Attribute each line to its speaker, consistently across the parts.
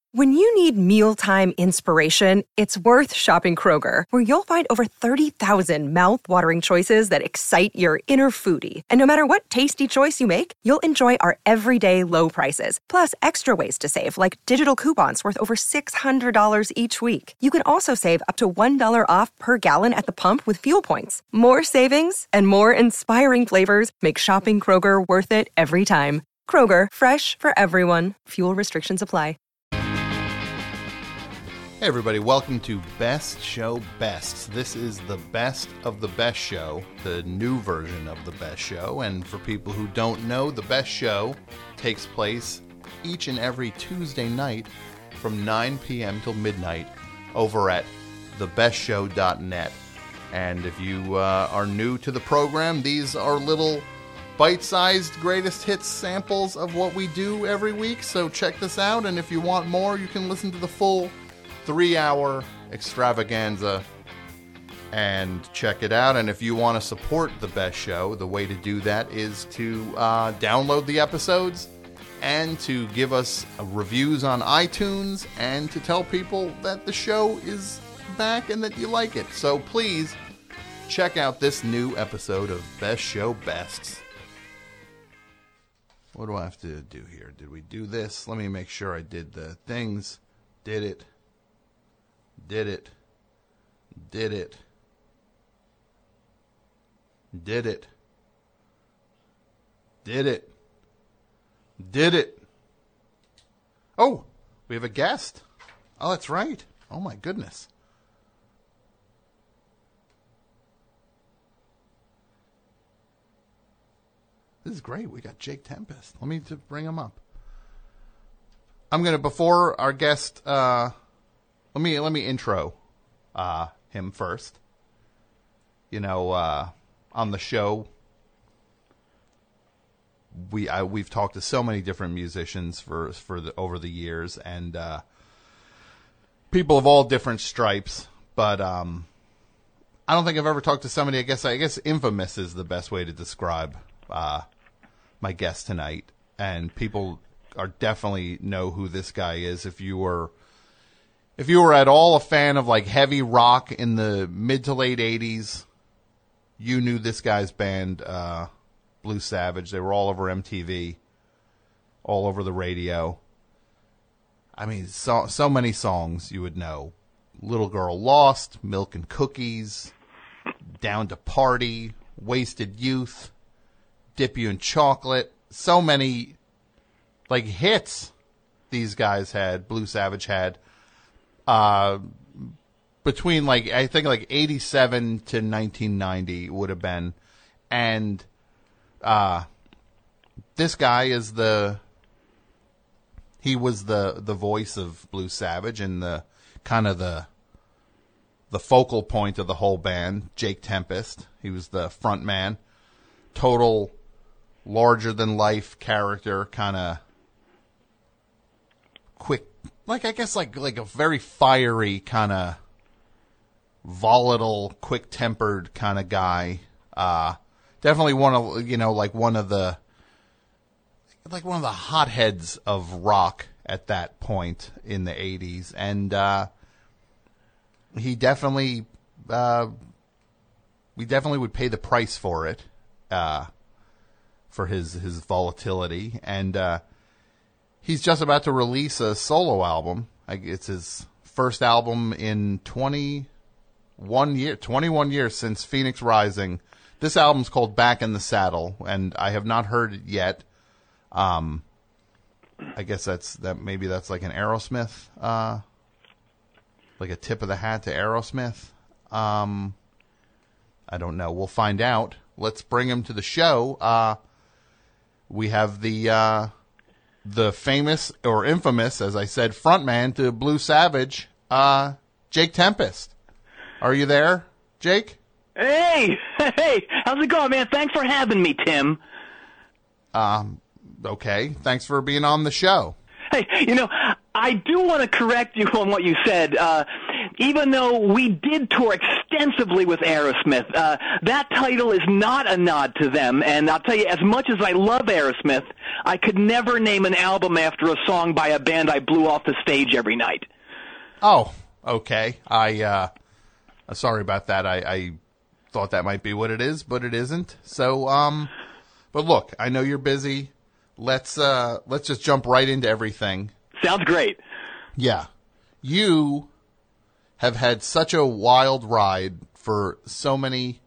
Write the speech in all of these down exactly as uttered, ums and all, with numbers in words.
Speaker 1: When you need mealtime inspiration, it's worth shopping Kroger, where you'll find over thirty thousand mouth-watering choices that excite your inner foodie. And no matter what tasty choice you make, you'll enjoy our everyday low prices, plus extra ways to save, like digital coupons worth over six hundred dollars each week. You can also save up to one dollar off per gallon at the pump with fuel points. More savings and more inspiring flavors make shopping Kroger worth it every time. Kroger, fresh for everyone. Fuel restrictions apply.
Speaker 2: Hey everybody, welcome to Best Show Bests. This is the best of the best show, the new version of the best show. And for people who don't know, the best show takes place each and every Tuesday night from nine p.m. till midnight over at the best show dot net. And if you uh, are new to the program, these are little bite-sized greatest hits samples of what we do every week. So check this out, and if you want more, you can listen to the full three-hour extravaganza and check it out. And if you want to support the best show, the way to do that is to uh, download the episodes and to give us uh, reviews on iTunes and to tell people that the show is back and that you like it. So please check out this new episode of Best Show Bests. What do I have to do here? Did we do this? Let me make sure I did the things. Did it. Did it. Did it. Did it. Did it. Did it. Oh, we have a guest. Oh, that's right. Oh, my goodness. This is great. We got Jake Tempest. Let me just bring him up. I'm going to, before our guest... Uh, Let me let me intro uh, him first. You know, uh, on the show, we I, we've talked to so many different musicians for for the, over the years, and uh, people of all different stripes. But um, I don't think I've ever talked to somebody. I guess I guess infamous is the best way to describe uh, my guest tonight, and people are definitely know who this guy is. If you were If you were at all a fan of like heavy rock in the mid to late eighties, you knew this guy's band, uh, Blue Savage. They were all over M T V, all over the radio. I mean, so, so many songs you would know. Little Girl Lost, Milk and Cookies, Down to Party, Wasted Youth, Dip You in Chocolate. So many like hits these guys had, Blue Savage had. Uh, between like, I think like eighty-seven to nineteen ninety would have been. And, uh, this guy is the, he was the, the voice of Blue Savage and the kind of the, the focal point of the whole band, Jake Tempest. He was the front man, total larger than life character, kind of quick. Like, I guess, like, like a very fiery, kind of volatile, quick-tempered kind of guy. Uh, definitely one of, you know, like one of the, like one of the hotheads of rock at that point in the eighties. And, uh, he definitely, uh, we definitely would pay the price for it, uh, for his, his volatility. And, uh, he's just about to release a solo album. It's his first album in twenty-one year, twenty-one years since Phoenix Rising. This album's called Back in the Saddle, and I have not heard it yet. Um, I guess that's that. Maybe that's like an Aerosmith, uh, like a tip of the hat to Aerosmith. Um, I don't know. We'll find out. Let's bring him to the show. Uh, we have the. Uh, The famous, or infamous, as I said, frontman to Blue Savage, uh, Jake Tempest. Are you there, Jake?
Speaker 3: Hey! Hey! How's it going, man? Thanks for having me, Tim.
Speaker 2: Um, okay. Thanks for being on the show.
Speaker 3: Hey, you know, I do want to correct you on what you said. Uh, even though we did tour extensively with Aerosmith, uh, that title is not a nod to them. And I'll tell you, as much as I love Aerosmith, I could never name an album after a song by a band I blew off the stage every night.
Speaker 2: Oh, okay. I, uh, sorry about that. I, I thought that might be what it is, but it isn't. So, um, but look, I know you're busy. Let's, uh, let's just jump right into everything.
Speaker 3: Sounds great.
Speaker 2: Yeah. You have had such a wild ride for so many,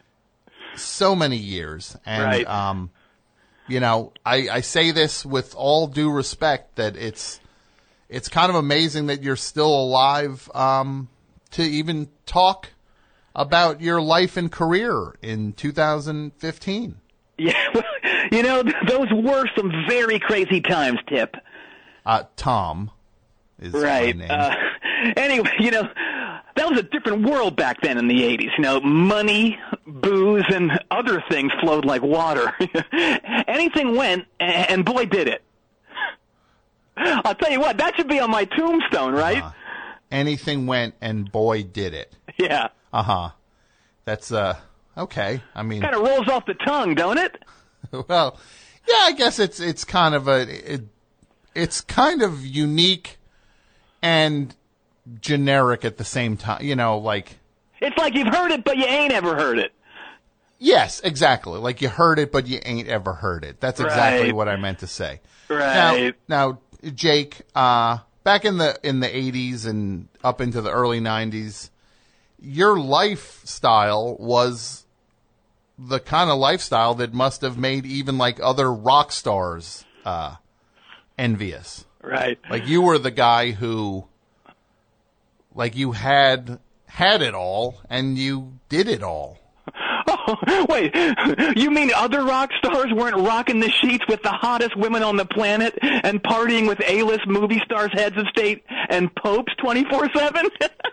Speaker 2: so many years. And,
Speaker 3: right.
Speaker 2: um, you know, I, I say this with all due respect that it's, it's kind of amazing that you're still alive, um, to even talk about your life and career in two thousand fifteen.
Speaker 3: Yeah. You know, those were some very crazy times, Tip.
Speaker 2: Uh, Tom is
Speaker 3: right.
Speaker 2: my name.
Speaker 3: Uh, anyway, you know, that was a different world back then in the eighties. You know, money, booze, and other things flowed like water. Anything went, and boy, did it. I'll tell you what, that should be on my tombstone, right?
Speaker 2: Uh-huh. Anything went, and boy, did it.
Speaker 3: Yeah.
Speaker 2: Uh-huh. That's, uh, okay. I mean...
Speaker 3: Kind of rolls off the tongue, don't it?
Speaker 2: Well, yeah, I guess it's it's kind of a... It, it's kind of unique and generic at the same time. You know, like...
Speaker 3: It's like you've heard it, but you ain't ever heard it.
Speaker 2: Yes, exactly. Like you heard it, but you ain't ever heard it. That's exactly
Speaker 3: Right.
Speaker 2: what I meant to say.
Speaker 3: Right.
Speaker 2: Now, now Jake, uh, back in the in the eighties and up into the early nineties, your lifestyle was the kind of lifestyle that must have made even like other rock stars uh, envious.
Speaker 3: Right.
Speaker 2: Like you were the guy who, like you had had it all and you did it all.
Speaker 3: Oh, wait, you mean other rock stars weren't rocking the sheets with the hottest women on the planet and partying with A-list movie stars, heads of state, and popes twenty-four seven?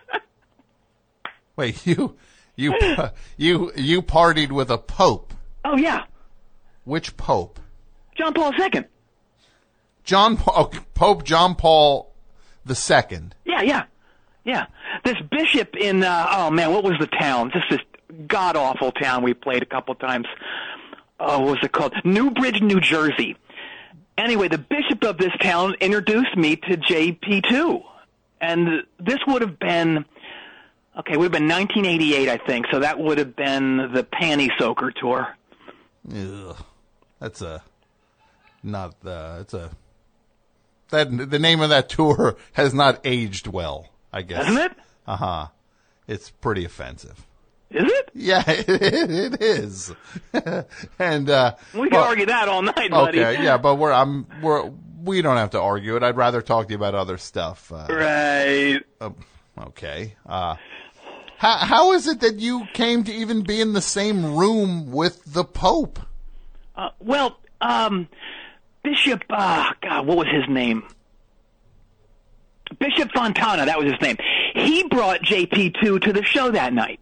Speaker 2: Wait, you, you, you, you partied with a pope.
Speaker 3: Oh, yeah.
Speaker 2: Which pope?
Speaker 3: John Paul the Second.
Speaker 2: John Paul, oh, Pope John Paul the Second.
Speaker 3: Yeah, yeah, yeah. This bishop in, uh, oh man, what was the town? Just this god-awful town we played a couple times. Oh, what was it called? Newbridge, New Jersey. Anyway, the bishop of this town introduced me to J P two. And this would have been, okay, it would have been nineteen eighty-eight, I think. So that would have been the Panty Soaker tour.
Speaker 2: Ugh. That's a, not the, it's a, that, the name of that tour has not aged well, I guess.
Speaker 3: Hasn't it?
Speaker 2: Uh-huh. It's pretty offensive.
Speaker 3: Is it?
Speaker 2: Yeah, it, it is. And uh
Speaker 3: we can
Speaker 2: well,
Speaker 3: argue that all night, buddy.
Speaker 2: Okay, yeah, but we're I'm we're we don't have to argue it. I'd rather talk to you about other stuff. Uh,
Speaker 3: right.
Speaker 2: Uh, okay. Uh how how is it that you came to even be in the same room with the Pope?
Speaker 3: Uh, well, um Bishop uh God, what was his name? Bishop Fontana, that was his name. He brought J P two to the show that night.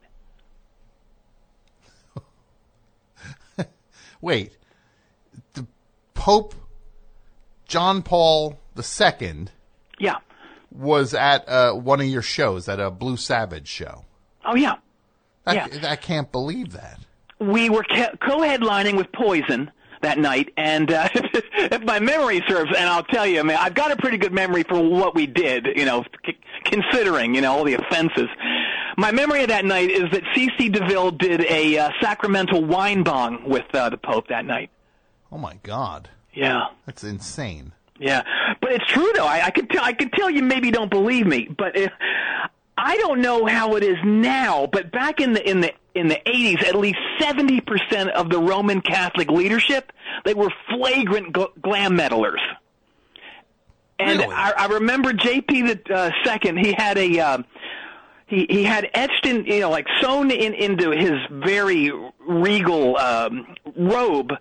Speaker 2: Wait, the Pope John Paul the Second,
Speaker 3: yeah,
Speaker 2: was at uh, one of your shows, at a Blue Savage show.
Speaker 3: Oh yeah,
Speaker 2: I,
Speaker 3: yeah.
Speaker 2: I can't believe that.
Speaker 3: We were co-headlining with Poison that night, and uh, if my memory serves, and I'll tell you, I mean, I've got a pretty good memory for what we did, you know, c- considering, you know, all the offenses. My memory of that night is that C C DeVille did a uh, sacramental wine bong with uh, the Pope that night.
Speaker 2: Oh my God!
Speaker 3: Yeah,
Speaker 2: that's insane.
Speaker 3: Yeah, but it's true though. I, I could tell. I could tell you maybe don't believe me, but if, I don't know how it is now. But back in the in the in the eighties, at least seventy percent of the Roman Catholic leadership, they were flagrant gl- glam meddlers. And
Speaker 2: really?
Speaker 3: I, I remember J P the uh, second. He had a. Uh, He he had etched in, you know, like sewn in into his very regal um, robe,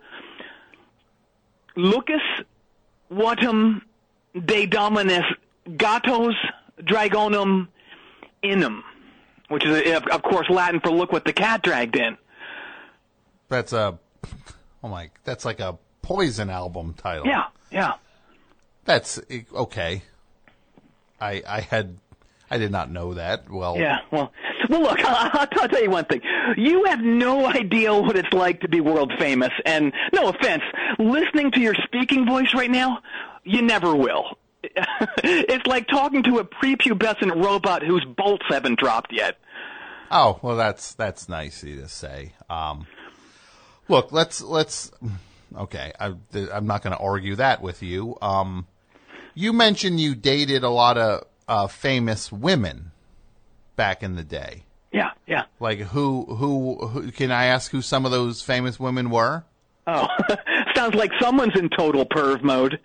Speaker 3: Lucas Vatum de Dominis Gatos Dragonum Inum, which is, of course, Latin for "look what the cat dragged in."
Speaker 2: That's a, oh my, that's like a Poison album title.
Speaker 3: Yeah, yeah.
Speaker 2: That's okay. I I had. I did not know that. Well,
Speaker 3: Yeah, well, well, look, I'll, I'll tell you one thing. You have no idea what it's like to be world famous, and no offense, listening to your speaking voice right now, you never will. It's like talking to a prepubescent robot whose bolts haven't dropped yet.
Speaker 2: Oh, well, that's that's nice of you to say. Um, look, let's let's. Okay, I, I'm not going to argue that with you. Um, you mentioned you dated a lot of uh, famous women back in the day.
Speaker 3: Yeah, yeah.
Speaker 2: Like who, who? Who? Can I ask who some of those famous women were?
Speaker 3: Oh, sounds like someone's in total perv mode.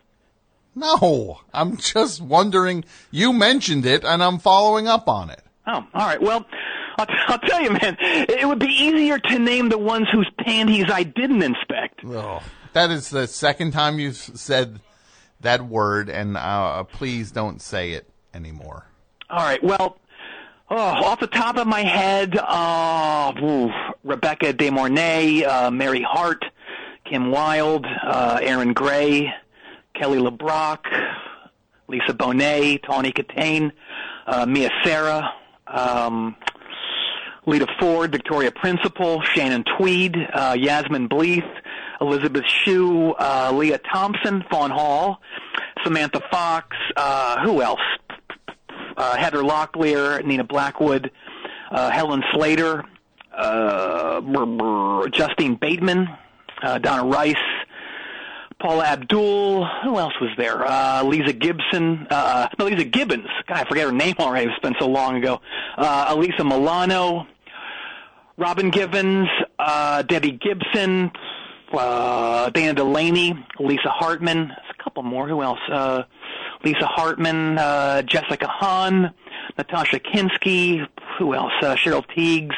Speaker 2: No, I'm just wondering. You mentioned it, and I'm following up on it.
Speaker 3: Oh, all right. Well, I'll, t- I'll tell you, man, it would be easier to name the ones whose panties I didn't inspect.
Speaker 2: Oh, that is the second time you've said that word, and uh, please don't say it anymore.
Speaker 3: All right. Well, oh, off the top of my head, uh, ooh, Rebecca De Mornay, uh, Mary Hart, Kim Wilde, uh, Aaron Gray, Kelly LeBrock, Lisa Bonet, Tawny Katane, uh, Mia Sara, um, Lita Ford, Victoria Principal, Shannon Tweed, uh, Yasmin Bleeth, Elizabeth Shue, uh, Leah Thompson, Fawn Hall, Samantha Fox, uh, who else? Uh, Heather Locklear, Nina Blackwood, uh, Helen Slater, uh, brr, brr, Justine Bateman, uh, Donna Rice, Paula Abdul. Who else was there? Uh, Lisa Gibson. Uh, no, Lisa Gibbons. God, I forget her name already. It's been so long ago. Uh, Elisa Milano, Robin Givens, uh, Debbie Gibson, uh, Dana Delaney, Lisa Hartman. There's a couple more. Who else? Uh, Lisa Hartman, uh, Jessica Hahn, Natasha Kinski. Who else? Uh, Cheryl Teagues.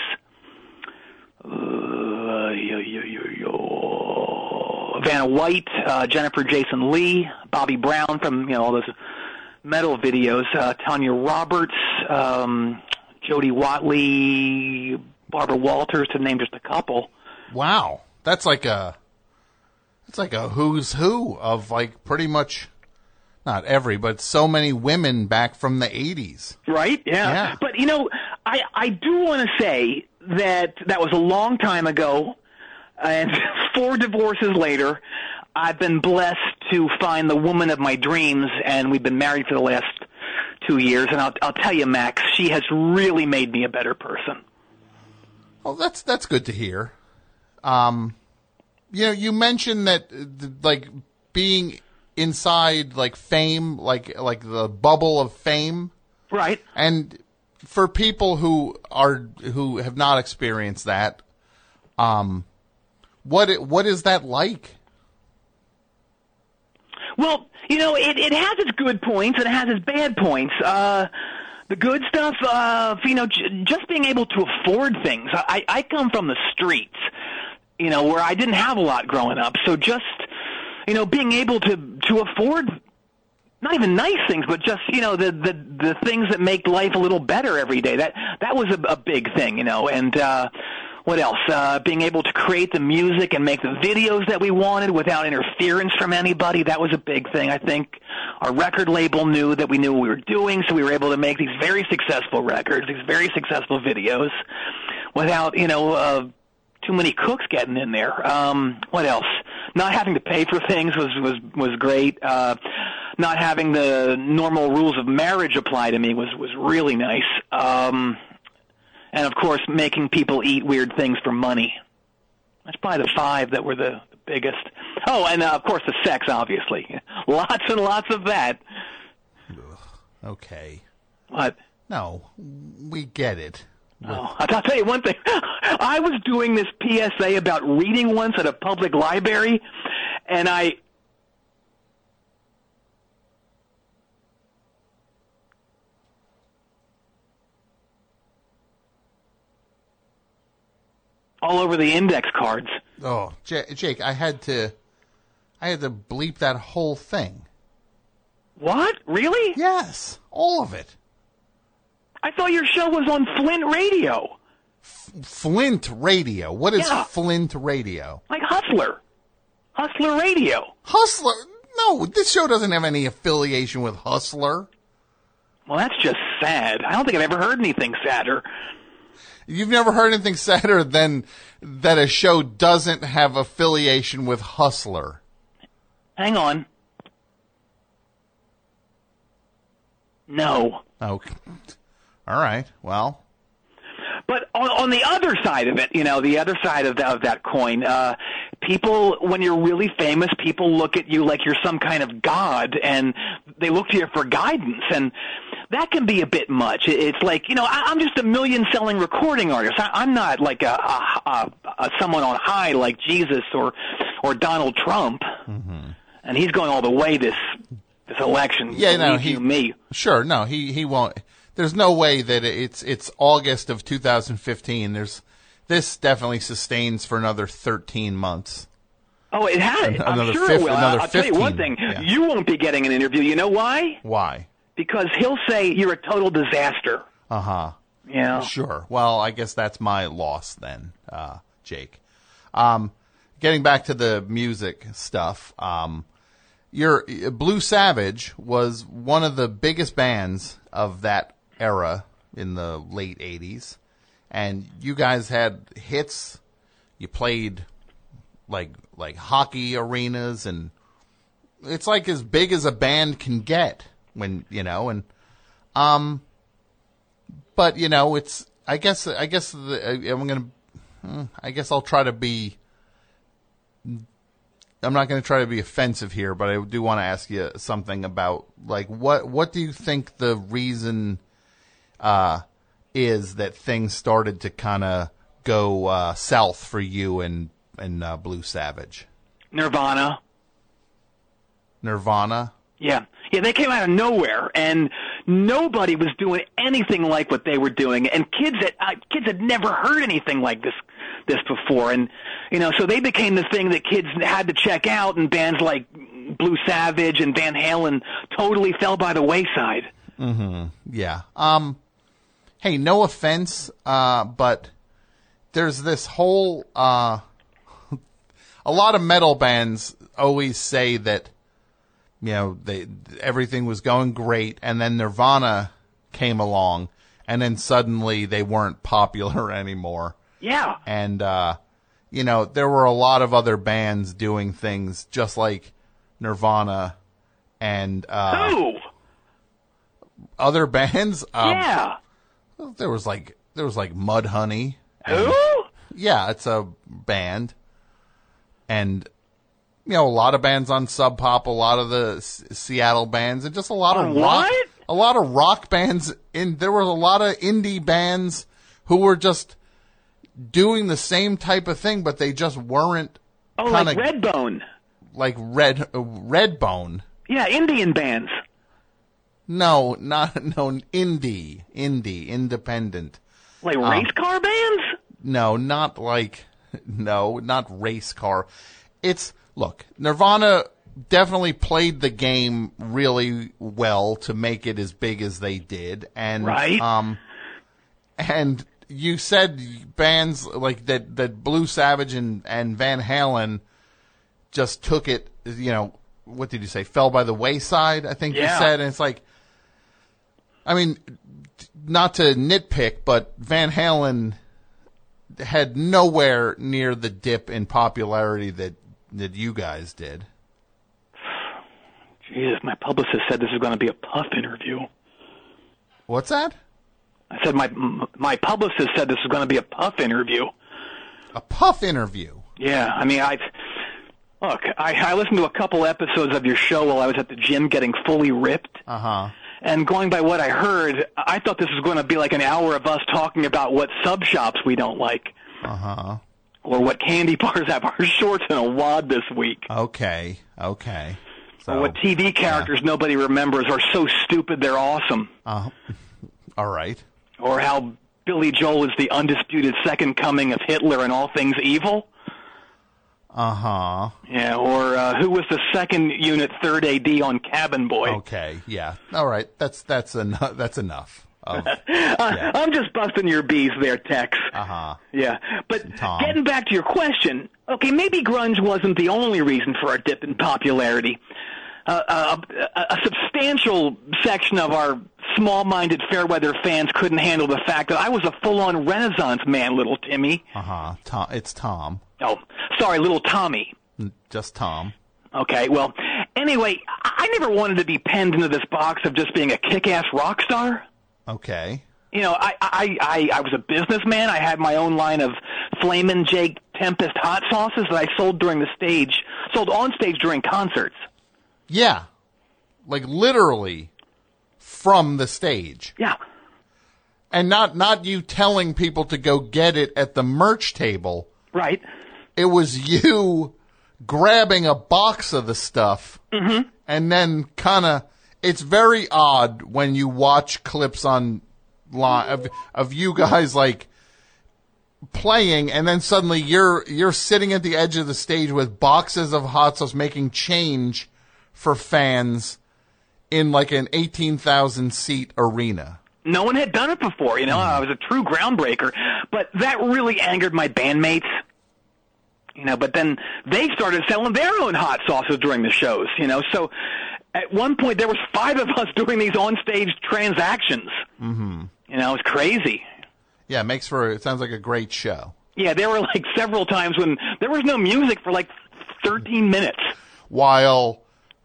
Speaker 3: Uh, yo, yo, yo, yo. Vanna White, uh, Jennifer Jason Leigh, Bobby Brown from, you know, all those metal videos, uh, Tanya Roberts, um, Jody Watley, Barbara Walters, to name just a couple.
Speaker 2: Wow. That's like a, that's like a who's who of like pretty much, not every, but so many women back from the eighties.
Speaker 3: Right? Yeah.
Speaker 2: Yeah.
Speaker 3: But, you know, I, I do want to say that that was a long time ago, and four divorces later, I've been blessed to find the woman of my dreams, and we've been married for the last two years. And I'll, I'll tell you, Max, she has really made me a better person.
Speaker 2: Well, that's that's good to hear. Um, you know, you mentioned that like being inside like fame, like like the bubble of fame,
Speaker 3: right?
Speaker 2: And for people who are who have not experienced that, um. What it, what is that like?
Speaker 3: Well, you know, it, it has its good points and it has its bad points. Uh, the good stuff, uh, you know, j- just being able to afford things. I, I come from the streets, you know, where I didn't have a lot growing up. So just, you know, being able to, to afford not even nice things, but just, you know, the, the, the things that make life a little better every day. That, that was a, a big thing, you know, and, uh, what else? Uh, being able to create the music and make the videos that we wanted without interference from anybody, that was a big thing. I think our record label knew that we knew what we were doing, so we were able to make these very successful records, these very successful videos without, you know, uh, too many cooks getting in there. Um, what else? Not having to pay for things was, was, was great. Uh, not having the normal rules of marriage apply to me was, was really nice. Um, And, of course, making people eat weird things for money. That's probably the five that were the, the biggest. Oh, and, uh, of course, the sex, obviously. Lots and lots of that.
Speaker 2: Ugh, okay.
Speaker 3: What?
Speaker 2: No, we get it.
Speaker 3: Oh, I'll tell you one thing. I was doing this P S A about reading once at a public library, and I... all over the index cards.
Speaker 2: Oh, J- Jake, I had to, I had to bleep that whole thing.
Speaker 3: What? Really?
Speaker 2: Yes, all of it.
Speaker 3: I thought your show was on Flint Radio.
Speaker 2: F- Flint Radio. What is
Speaker 3: Yeah.
Speaker 2: Flint Radio?
Speaker 3: Like Hustler. Hustler Radio.
Speaker 2: Hustler? No, this show doesn't have any affiliation with Hustler.
Speaker 3: Well, that's just sad. I don't think I've ever heard anything sadder.
Speaker 2: You've never heard anything sadder than that a show doesn't have affiliation with Hustler.
Speaker 3: Hang on. No.
Speaker 2: Okay. All right. Well.
Speaker 3: But on, on the other side of it, you know, the other side of, the, of that coin, uh, people, when you're really famous, people look at you like you're some kind of god, and they look to you for guidance, and that can be a bit much. It's like, you know, I, I'm just a million-selling recording artist. I, I'm not like a, a, a, a someone on high like Jesus or or Donald Trump, mm-hmm. and he's going all the way this this election.
Speaker 2: Yeah, no, he,
Speaker 3: you, me.
Speaker 2: Sure, no, he he won't. There's no way that it's it's August of two thousand fifteen. There's this definitely sustains for another thirteen months.
Speaker 3: Oh, it has.
Speaker 2: Another
Speaker 3: I'm sure
Speaker 2: fifth,
Speaker 3: it will.
Speaker 2: Another
Speaker 3: I'll
Speaker 2: fifteen.
Speaker 3: tell you one thing.
Speaker 2: Yeah.
Speaker 3: You won't be getting an interview. You know why?
Speaker 2: Why?
Speaker 3: Because he'll say you're a total disaster.
Speaker 2: Uh-huh.
Speaker 3: Yeah.
Speaker 2: Sure. Well, I guess that's my loss then, uh, Jake. Um, getting back to the music stuff, um, your Blue Savage was one of the biggest bands of that era in the late eighties, and you guys had hits. You played like like hockey arenas, and it's like as big as a band can get when, you know, and um but you know, it's I guess I guess the, I'm going to I guess I'll try to be I'm not going to try to be offensive here, but I do want to ask you something about, like, what what do you think the reason uh, is that things started to kind of go uh, south for you and and uh, Blue Savage?
Speaker 3: Nirvana.
Speaker 2: Nirvana?
Speaker 3: Yeah. Yeah, they came out of nowhere, and nobody was doing anything like what they were doing, and kids that uh, kids had never heard anything like this this before, and you know, so they became the thing that kids had to check out, and bands like Blue Savage and Van Halen totally fell by the wayside.
Speaker 2: Mm-hmm. Yeah. Um. Hey, no offense, uh, but there's this whole uh, a lot of metal bands always say that, you know, they everything was going great, and then Nirvana came along, and then suddenly they weren't popular anymore.
Speaker 3: Yeah.
Speaker 2: And, uh, you know, there were a lot of other bands doing things just like Nirvana and uh,
Speaker 3: Who?
Speaker 2: other bands. Um,
Speaker 3: yeah.
Speaker 2: There was like there was like Mudhoney.
Speaker 3: Who?
Speaker 2: Yeah, it's a band. And, you know, a lot of bands on Sub Pop, a lot of the S- Seattle bands, and just a lot of
Speaker 3: On
Speaker 2: rock,
Speaker 3: what?
Speaker 2: a lot of rock bands. In there were a lot of indie bands who were just doing the same type of thing, but they just weren't.
Speaker 3: Oh,
Speaker 2: kinda,
Speaker 3: like Redbone.
Speaker 2: Like Red uh, Redbone.
Speaker 3: Yeah, Indian bands.
Speaker 2: No, not no indie, indie, independent.
Speaker 3: Like
Speaker 2: Um,
Speaker 3: race car bands?
Speaker 2: No, not like no, not race car. It's look, Nirvana definitely played the game really well to make it as big as they did, and
Speaker 3: Right.
Speaker 2: um, and you said bands like that that Blue Savage and and Van Halen just took it. You know, what did you say? Fell by the wayside, I think
Speaker 3: Yeah.
Speaker 2: you said, and it's like, I mean, not to nitpick, but Van Halen had nowhere near the dip in popularity that that you guys did.
Speaker 3: Jesus, my publicist said this is going to be a Puff interview.
Speaker 2: What's that?
Speaker 3: I said my my publicist said this is going to be a Puff interview.
Speaker 2: A Puff interview?
Speaker 3: Yeah, I mean, I look, I, I listened to a couple episodes of your show while I was at the gym getting fully ripped.
Speaker 2: Uh huh.
Speaker 3: And going by what I heard, I thought this was going to be like an hour of us talking about what sub shops we don't like.
Speaker 2: Uh huh.
Speaker 3: Or what candy bars have our shorts in a wad this week.
Speaker 2: Okay. Okay. So,
Speaker 3: Or what T V characters
Speaker 2: yeah.
Speaker 3: nobody remembers are so stupid they're awesome.
Speaker 2: Uh, all right.
Speaker 3: Or how Billy Joel is the undisputed second coming of Hitler in all things evil.
Speaker 2: Uh huh.
Speaker 3: Yeah, or uh, who was the second unit third A D on Cabin Boy.
Speaker 2: Okay. Yeah. All right. That's that's enough. That's enough. Of,
Speaker 3: uh,
Speaker 2: yeah.
Speaker 3: I'm just busting your bees there, Tex.
Speaker 2: Uh huh.
Speaker 3: Yeah, but
Speaker 2: Tom.
Speaker 3: getting back to your question, okay, maybe grunge wasn't the only reason for our dip in popularity. Uh, a, a, a substantial section of our small-minded Fairweather fans couldn't handle the fact that I was a full-on Renaissance man, little Timmy.
Speaker 2: Uh-huh. Tom, it's Tom.
Speaker 3: Oh, sorry, little Tommy.
Speaker 2: Just Tom.
Speaker 3: Okay, well, anyway, I never wanted to be penned into this box of just being a kick-ass rock star.
Speaker 2: Okay.
Speaker 3: You know, I, I, I, I was a businessman. I had my own line of Flamin' Jake Tempest hot sauces that I sold during the stage, sold on stage during concerts.
Speaker 2: Yeah. Like literally from the stage.
Speaker 3: Yeah.
Speaker 2: And not, not you telling people to go get it at the merch table.
Speaker 3: Right.
Speaker 2: It was you grabbing a box of the stuff
Speaker 3: mm-hmm.
Speaker 2: and then kind of, it's very odd when you watch clips on line of, of you guys like playing and then suddenly you're, you're sitting at the edge of the stage with boxes of hot sauce making change for fans in like an eighteen thousand seat arena.
Speaker 3: No one had done it before, you know, mm. I was a true groundbreaker, but that really angered my bandmates. You know, but then they started selling their own hot sauces during the shows, you know. So at one point there was five of us doing these on-stage transactions.
Speaker 2: Mm-hmm.
Speaker 3: You know, it's crazy.
Speaker 2: Yeah, it makes for, it sounds like a great show.
Speaker 3: Yeah, there were like several times when there was no music for like thirteen minutes.
Speaker 2: While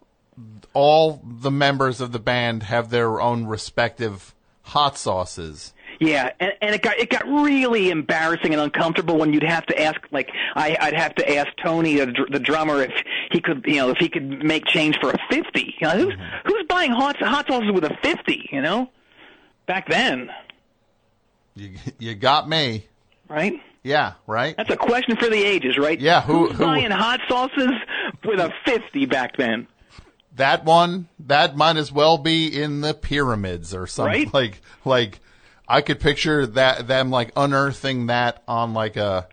Speaker 2: all the members of the band have their own respective hot sauces.
Speaker 3: Yeah, and, and it got it got really embarrassing and uncomfortable when you'd have to ask, like, I, I'd have to ask Tony, the, the drummer, if he could, you know, if he could make change for a fifty. You know, who's mm-hmm. who's buying hot hot sauces with a fifty? You know, back then.
Speaker 2: You you got me.
Speaker 3: Right.
Speaker 2: Yeah. Right.
Speaker 3: That's a question for the ages, right?
Speaker 2: Yeah. Who,
Speaker 3: who's
Speaker 2: who
Speaker 3: buying hot sauces with a fifty back then?
Speaker 2: That one, that might as well be in the pyramids or something.
Speaker 3: Right?
Speaker 2: Like like. I could picture that them like unearthing that on like a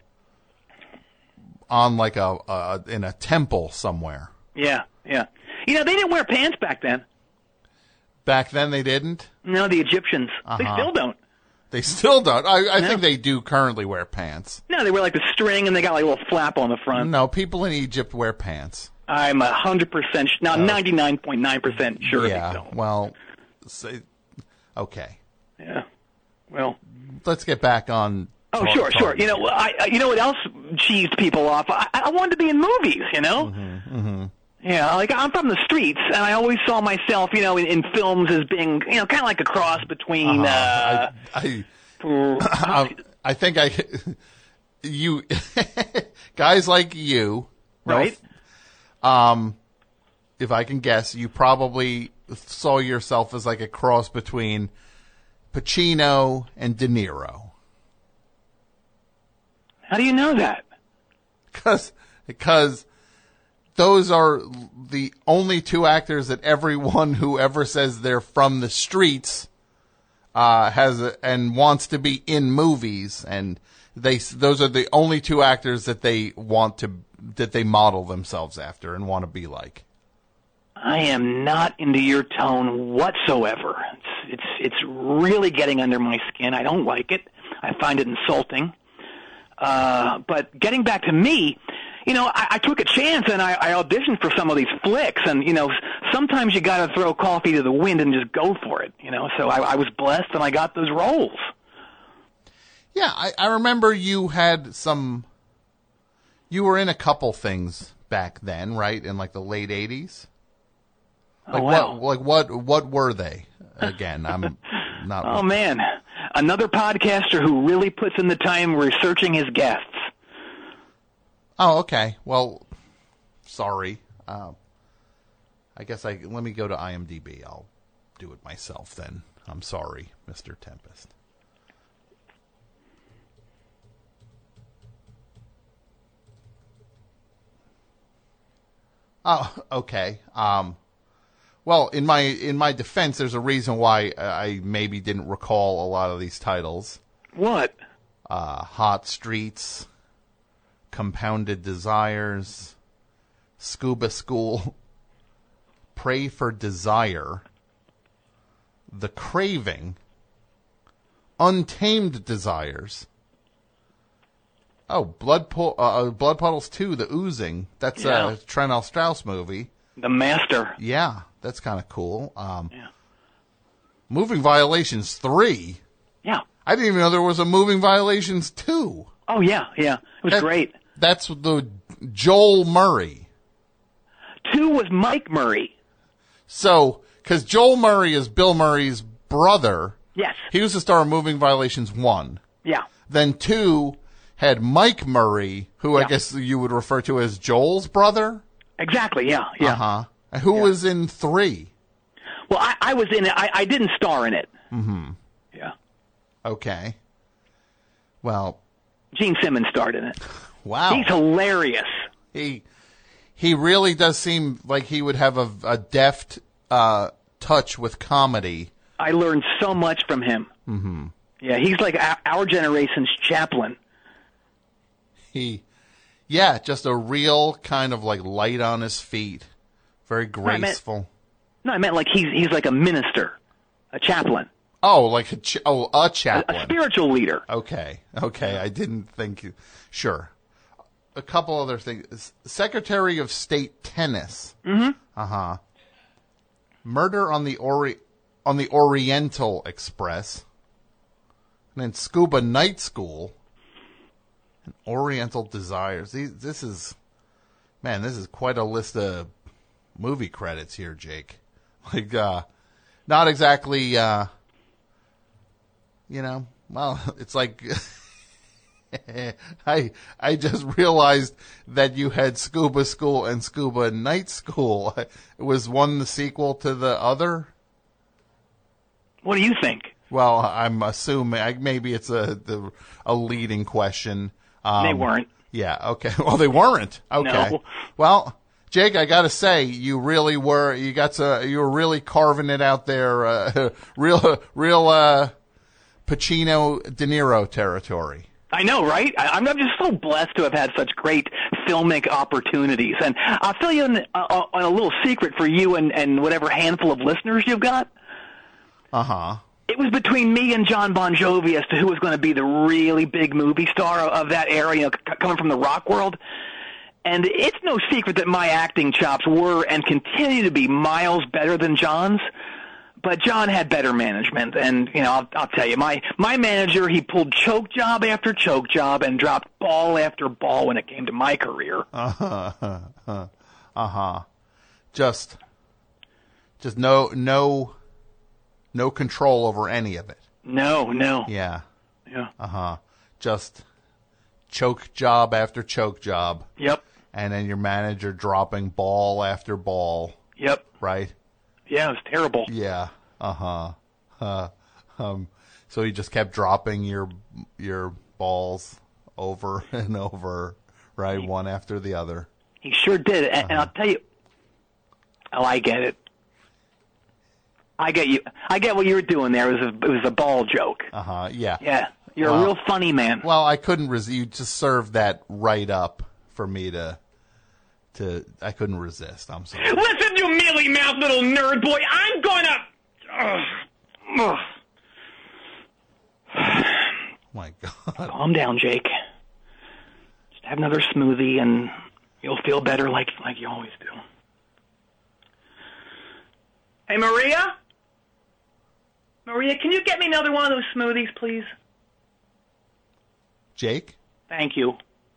Speaker 2: on like a uh, in a temple somewhere.
Speaker 3: Yeah, yeah. You know, they didn't wear pants back then.
Speaker 2: Back then they didn't?
Speaker 3: No, the Egyptians. Uh-huh. They still don't.
Speaker 2: They still don't. I, I
Speaker 3: no.
Speaker 2: think they do currently wear pants.
Speaker 3: No, they wear like the string and they got like a little flap on the front.
Speaker 2: No, people in Egypt wear pants.
Speaker 3: I'm a hundred percent now, ninety-nine point nine percent sure
Speaker 2: yeah,
Speaker 3: they don't.
Speaker 2: Well, say, okay.
Speaker 3: Yeah. Well,
Speaker 2: let's get back on.
Speaker 3: Oh, sure, talk. sure. You know, I, I, you know what else cheesed people off? I, I wanted to be in movies. You know.
Speaker 2: Mm-hmm, mm-hmm.
Speaker 3: Yeah, like I'm from the streets, and I always saw myself, you know, in, in films as being, you know, kind of like a cross between.
Speaker 2: Uh-huh.
Speaker 3: Uh,
Speaker 2: I, I, I, I think I, you, guys like you,
Speaker 3: right?
Speaker 2: Um, if I can guess, you probably saw yourself as like a cross between Pacino and De Niro.
Speaker 3: How do you know that?
Speaker 2: Because because those are the only two actors that everyone who ever says they're from the streets uh, has a, and wants to be in movies, and they those are the only two actors that they want to that they model themselves after and want to be like.
Speaker 3: I am not into your tone whatsoever. It's, it's it's really getting under my skin. I don't like it. I find it insulting. Uh, but getting back to me, you know, I, I took a chance and I, I auditioned for some of these flicks. And, you know, sometimes you got to throw coffee to the wind and just go for it, you know. So I, I was blessed and I got those roles.
Speaker 2: Yeah, I, I remember you had some, you were in a couple things back then, right, in like the late eighties? Like
Speaker 3: oh, wow.
Speaker 2: what? Like what? What were they? Again, I'm not.
Speaker 3: Oh man, another podcaster who really puts in the time researching his guests.
Speaker 2: Oh, okay. Well, sorry. Uh, I guess I let me go to IMDb. I'll do it myself then. I'm sorry, Mister Tempest. Oh, okay. Um. Well, in my in my defense, there's a reason why I maybe didn't recall a lot of these titles.
Speaker 3: What?
Speaker 2: Uh, Hot Streets, Compounded Desires, Scuba School, Pray for Desire, The Craving, Untamed Desires. Oh, Blood po- uh, Blood Puddles two, The Oozing. That's yeah. a Trent L. Strauss movie.
Speaker 3: The Master.
Speaker 2: Yeah. That's kind of cool. Um,
Speaker 3: yeah.
Speaker 2: Moving Violations three?
Speaker 3: Yeah.
Speaker 2: I didn't even know there was a Moving Violations two.
Speaker 3: Oh, yeah, yeah. It was
Speaker 2: that,
Speaker 3: great.
Speaker 2: That's the Joel Murray.
Speaker 3: Two was Mike Murray.
Speaker 2: So, because Joel Murray is Bill Murray's brother.
Speaker 3: Yes.
Speaker 2: He was the star of Moving Violations one.
Speaker 3: Yeah.
Speaker 2: Then two had Mike Murray, who
Speaker 3: yeah.
Speaker 2: I guess you would refer to as Joel's brother.
Speaker 3: Exactly, yeah, yeah.
Speaker 2: Uh-huh. And who
Speaker 3: yeah.
Speaker 2: was in three?
Speaker 3: Well, I, I was in it. I, I didn't star in it.
Speaker 2: Mm-hmm.
Speaker 3: Yeah.
Speaker 2: Okay. Well.
Speaker 3: Gene Simmons starred in it.
Speaker 2: Wow.
Speaker 3: He's hilarious.
Speaker 2: He he really does seem like he would have a, a deft uh, touch with comedy.
Speaker 3: I learned so much from him.
Speaker 2: Mm-hmm.
Speaker 3: Yeah, he's like our, our generation's Chaplin.
Speaker 2: He, yeah, just a real kind of like light on his feet, very graceful.
Speaker 3: No, I meant, no, I meant like he's he's like a minister, a chaplain.
Speaker 2: Oh, like a ch- oh a chaplain,
Speaker 3: a, a spiritual leader.
Speaker 2: Okay, okay, I didn't think you. Sure, a couple other things. Secretary of State tennis.
Speaker 3: Mm-hmm.
Speaker 2: Uh huh. Murder on the Ori on the Oriental Express, and then Scuba Night School. And Oriental Desires. These, this is, man, this is quite a list of movie credits here, Jake. Like, uh, not exactly, uh, you know, well, it's like, I I just realized that you had Scuba School and Scuba Night School. Was one the sequel to the other?
Speaker 3: What do you think?
Speaker 2: Well, I'm assuming, maybe it's a the, a leading question. Um,
Speaker 3: they weren't.
Speaker 2: Yeah, okay. Well, they weren't. Okay.
Speaker 3: No.
Speaker 2: Well, Jake, I got to say, you really were, you got to, you were really carving it out there, uh, real, real, uh, Pacino De Niro territory.
Speaker 3: I know, right? I, I'm just so blessed to have had such great filmic opportunities. And I'll fill you in uh, on a little secret for you and, and whatever handful of listeners you've got.
Speaker 2: Uh-huh.
Speaker 3: It was between me and John Bon Jovi as to who was going to be the really big movie star of, of that era, you know, c- coming from the rock world. And it's no secret that my acting chops were and continue to be miles better than John's. But John had better management. And, you know, I'll, I'll tell you, my, my manager, he pulled choke job after choke job and dropped ball after ball when it came to my career.
Speaker 2: Uh-huh. Uh-huh. Just, just no, no... No control over any of it.
Speaker 3: No, no.
Speaker 2: Yeah.
Speaker 3: Yeah.
Speaker 2: Uh-huh. Just choke job after choke job.
Speaker 3: Yep.
Speaker 2: And then your manager dropping ball after ball.
Speaker 3: Yep.
Speaker 2: Right?
Speaker 3: Yeah, it was terrible.
Speaker 2: Yeah. Uh-huh. Uh, um, so he just kept dropping your your balls over and over, right? He, One after the other.
Speaker 3: He sure did. And, uh-huh. and I'll tell you, oh, I get it. I get you. I get what you were doing there. It was a, it was a ball joke.
Speaker 2: Uh huh. Yeah.
Speaker 3: Yeah. You're
Speaker 2: well,
Speaker 3: a real funny man.
Speaker 2: Well, I couldn't resist. You just served that right up for me to, to. I couldn't resist. I'm sorry.
Speaker 3: Listen, you mealy mouthed little nerd boy. I'm gonna. Ugh. Ugh.
Speaker 2: My God.
Speaker 3: Calm down, Jake. Just have another smoothie, and you'll feel better, like like you always do. Hey, Maria. Maria, can you get me another one of those smoothies, please?
Speaker 2: Jake?
Speaker 3: Thank you.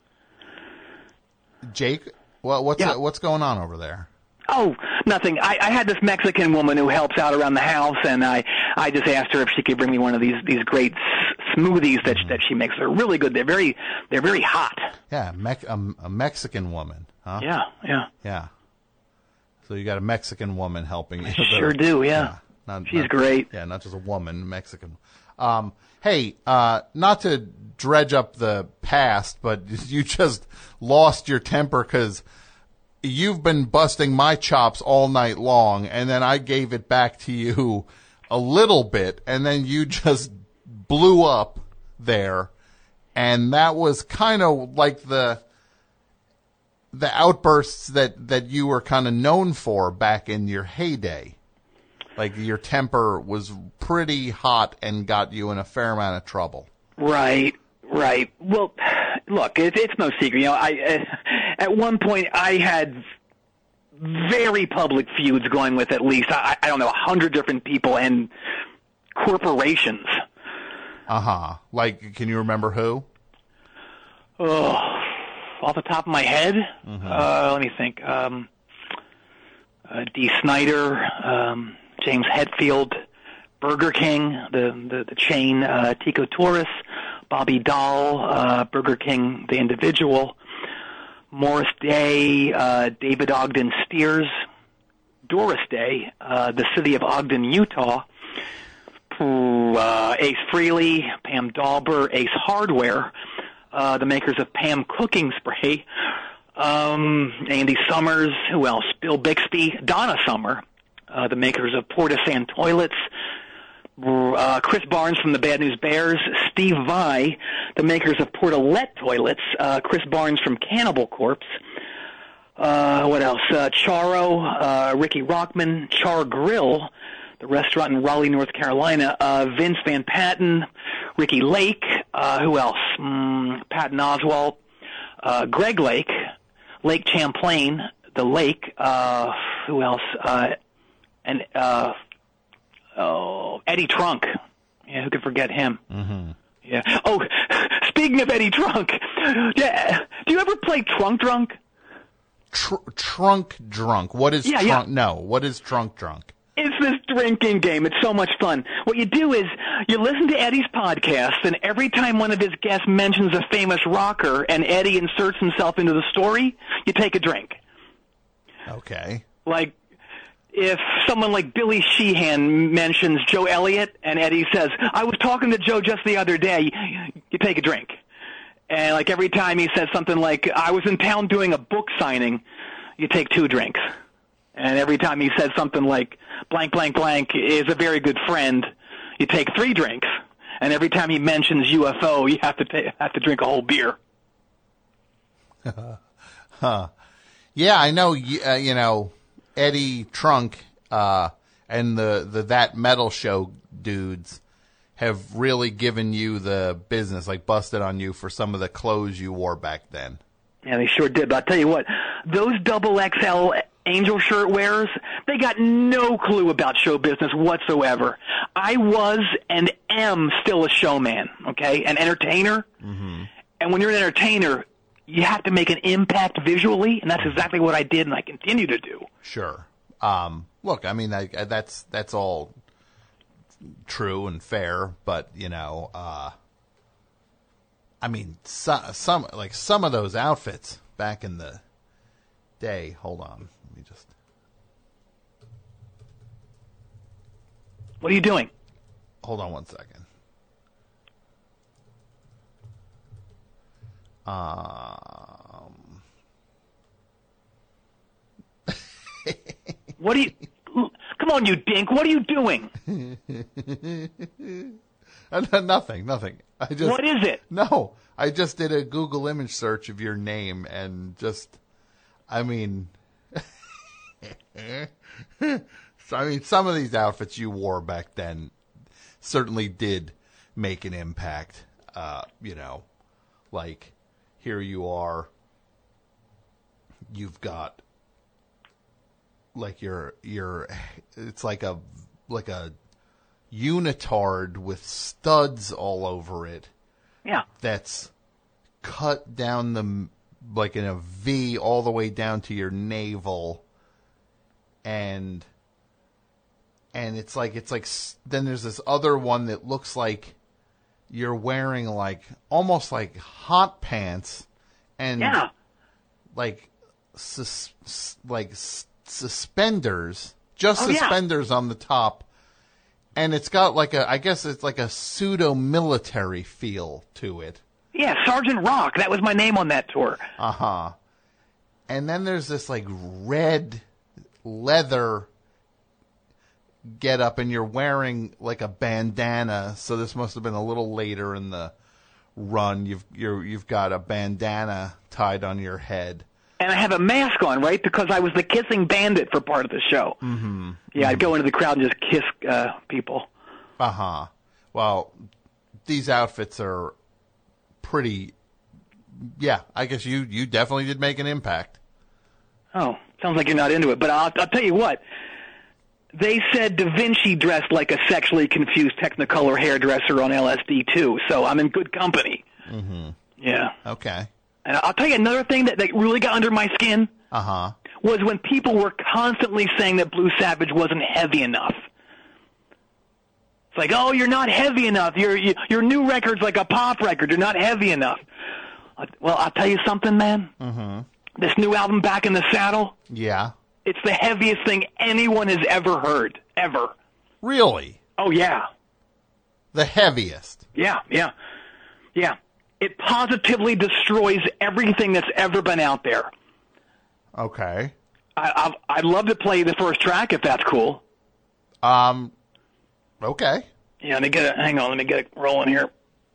Speaker 2: Jake, well, what's
Speaker 3: yeah.
Speaker 2: uh, what's going on over there?
Speaker 3: Oh, nothing. I, I had this Mexican woman who helps out around the house, and I I just asked her if she could bring me one of these these great s- smoothies that mm-hmm. that she makes. They're really good. They're very they're very hot.
Speaker 2: Yeah, Me- a, a Mexican woman, huh?
Speaker 3: Yeah, yeah.
Speaker 2: Yeah. So you got a Mexican woman helping you.
Speaker 3: I sure do, yeah. yeah
Speaker 2: not,
Speaker 3: She's
Speaker 2: not,
Speaker 3: great.
Speaker 2: Yeah, not just a woman, Mexican. Um, hey, uh, not to dredge up the past, but you just lost your temper because you've been busting my chops all night long, and then I gave it back to you a little bit, and then you just blew up there, and that was kind of like the the outbursts that, that you were kind of known for back in your heyday. Like your temper was pretty hot and got you in a fair amount of trouble.
Speaker 3: Right, right. Well, look, it, it's no secret. You know, I uh, at one point I had very public feuds going with at least I, I don't know a hundred different people, and corporations.
Speaker 2: Uh-huh. Like, can you remember who?
Speaker 3: Oh, off the top of my head?
Speaker 2: Mm-hmm.
Speaker 3: Uh, let me think. Um, uh, Dee Snider, um, James Hetfield, Burger King, the, the, the chain, uh, Tico Torres, Bobby Dahl, uh, Burger King, the individual, Morris Day, uh, David Ogden Steers, Doris Day, uh, the city of Ogden, Utah, uh, Ace Frehley, Pam Dauber, Ace Hardware, uh, the makers of Pam Cooking Spray, um, Andy Summers, who else? Bill Bixby, Donna Summer, uh, the makers of Portisane Toilets, uh, Chris Barnes from the Bad News Bears, Steve Vai, the makers of Portalette Toilets, uh, Chris Barnes from Cannibal Corpse, uh, what else? Uh, Charo, uh, Ricky Rockman, Char Grill, the restaurant in Raleigh, North Carolina, uh, Vince Van Patten, Ricky Lake, uh, who else? Mm, Patton Oswalt, uh, Greg Lake, Lake Champlain, the Lake, uh, who else? Uh, and, uh, oh, Eddie Trunk. Yeah, who could forget him?
Speaker 2: Mm-hmm.
Speaker 3: Yeah. Oh, speaking of Eddie Trunk, yeah, do you ever play Trunk Drunk?
Speaker 2: Tr- trunk Drunk. What is
Speaker 3: Yeah,
Speaker 2: Trunk?
Speaker 3: yeah.
Speaker 2: No, what is Trunk Drunk?
Speaker 3: It's this drinking game. It's so much fun. What you do is you listen to Eddie's podcast, and every time one of his guests mentions a famous rocker and Eddie inserts himself into the story, you take a drink.
Speaker 2: Okay.
Speaker 3: Like, if someone like Billy Sheehan mentions Joe Elliott, and Eddie says, I was talking to Joe just the other day, you take a drink. And like every time he says something like, I was in town doing a book signing, you take two drinks. And every time he says something like, blank, blank, blank is a very good friend, you take three drinks. And every time he mentions U F O, you have to ta- have to drink a whole beer.
Speaker 2: Huh. Yeah, I know, uh, you know, Eddie Trunk uh, and the, the That Metal Show dudes have really given you the business, like busted on you for some of the clothes you wore back then.
Speaker 3: Yeah, they sure did. But I'll tell you what, those double X L Angel shirt wearers, they got no clue about show business whatsoever. I was and am still a showman, okay, an entertainer.
Speaker 2: Mm-hmm.
Speaker 3: And when you're an entertainer, you have to make an impact visually, and that's exactly what I did, and I continue to do.
Speaker 2: Sure. Um, look, I mean, I, I, that's that's all true and fair, but you know, uh, I mean, so, some like some of those outfits back in the day. Hold on, let me just.
Speaker 3: What are you doing?
Speaker 2: Hold on one second. Um.
Speaker 3: What are you... Come on, you dink. What are you doing?
Speaker 2: nothing, nothing. I just.
Speaker 3: What is it?
Speaker 2: No, I just did a Google image search of your name and just, I mean, so, I mean, some of these outfits you wore back then certainly did make an impact. Uh, you know, like here you are, you've got like your your, it's like a like a unitard with studs all over it.
Speaker 3: Yeah.
Speaker 2: That's cut down the, like in a V all the way down to your navel. And, and it's like, it's like, then there's this other one that looks like you're wearing like, almost like hot pants and
Speaker 3: Yeah.
Speaker 2: like, sus, like suspenders, just
Speaker 3: Oh, yeah.
Speaker 2: suspenders on the top. And it's got like a, I guess it's like a pseudo-military feel to it.
Speaker 3: Yeah, Sergeant Rock. That was my name on that tour.
Speaker 2: Uh-huh. And then there's this like red leather getup, and you're wearing like a bandana. So this must have been a little later in the run. You've you're you've got a bandana tied on your head.
Speaker 3: And I have a mask on, right? Because I was the kissing bandit for part of the show.
Speaker 2: Mm-hmm.
Speaker 3: Yeah, mm-hmm. I'd go into the crowd and just kiss uh, people.
Speaker 2: Uh-huh. Well, these outfits are pretty, yeah, I guess you, you definitely did make an impact.
Speaker 3: Oh, sounds like you're not into it. But I'll, I'll tell you what, They said Da Vinci dressed like a sexually confused Technicolor hairdresser on L S D too, so I'm in good company.
Speaker 2: Mm-hmm.
Speaker 3: Yeah.
Speaker 2: Okay.
Speaker 3: And I'll tell you another thing that, that really got under my skin.
Speaker 2: Uh-huh.
Speaker 3: Was when people were constantly saying that Blue Savage wasn't heavy enough. It's like, oh, you're not heavy enough. Your you, your new record's like a pop record. You're not heavy enough. Uh, well, I'll tell you something, man.
Speaker 2: Mm-hmm.
Speaker 3: This new album, Back in the Saddle,
Speaker 2: yeah,
Speaker 3: it's the heaviest thing anyone has ever heard, ever.
Speaker 2: Really?
Speaker 3: Oh, yeah.
Speaker 2: The heaviest?
Speaker 3: Yeah, yeah, yeah. It positively destroys everything that's ever been out there.
Speaker 2: Okay.
Speaker 3: I, I've, I'd love to play the first track if that's cool.
Speaker 2: Um. Okay.
Speaker 3: Yeah, let me get it. Hang on, let me get it rolling here.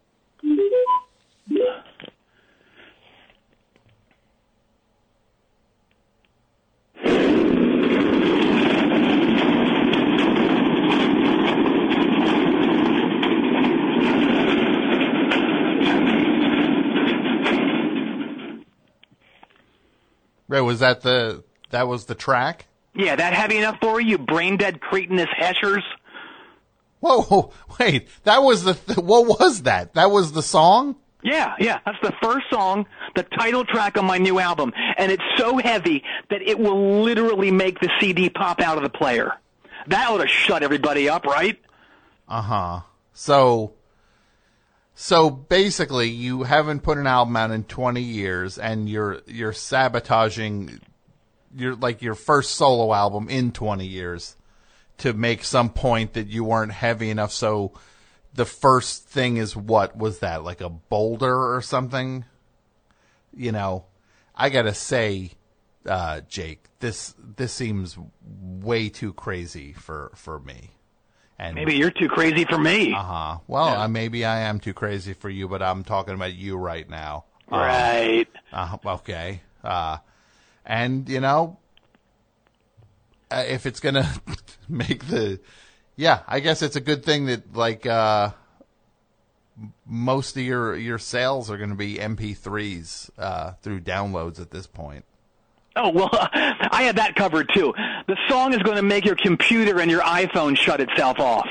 Speaker 2: Right, was that the that was the track?
Speaker 3: Yeah, that heavy enough for you, brain dead cretinous heshers?
Speaker 2: Whoa, wait, that was the th- what was that? That was the song?
Speaker 3: Yeah, yeah, that's the first song, the title track on my new album, and it's so heavy that it will literally make the C D pop out of the player. That ought to shut everybody up, right?
Speaker 2: Uh-huh. So So basically, you haven't put an album out in twenty years, and you're you're sabotaging your like your first solo album in twenty years to make some point that you weren't heavy enough. So the first thing is, what was that, like a boulder or something? You know, I gotta say, uh, Jake, this this seems way too crazy for for me. And
Speaker 3: maybe you're too crazy for me.
Speaker 2: Uh-huh. Well,
Speaker 3: Yeah.
Speaker 2: uh, maybe I am too crazy for you, but I'm talking about you right now.
Speaker 3: Right.
Speaker 2: Uh, uh, okay. Uh, and, you know, uh, if it's going to make the... Yeah, I guess it's a good thing that, like, uh, most of your, your sales are going to be M P threes uh, through downloads at this point.
Speaker 3: Oh, well, I had that covered, too. The song is going to make your computer and your iPhone shut itself off.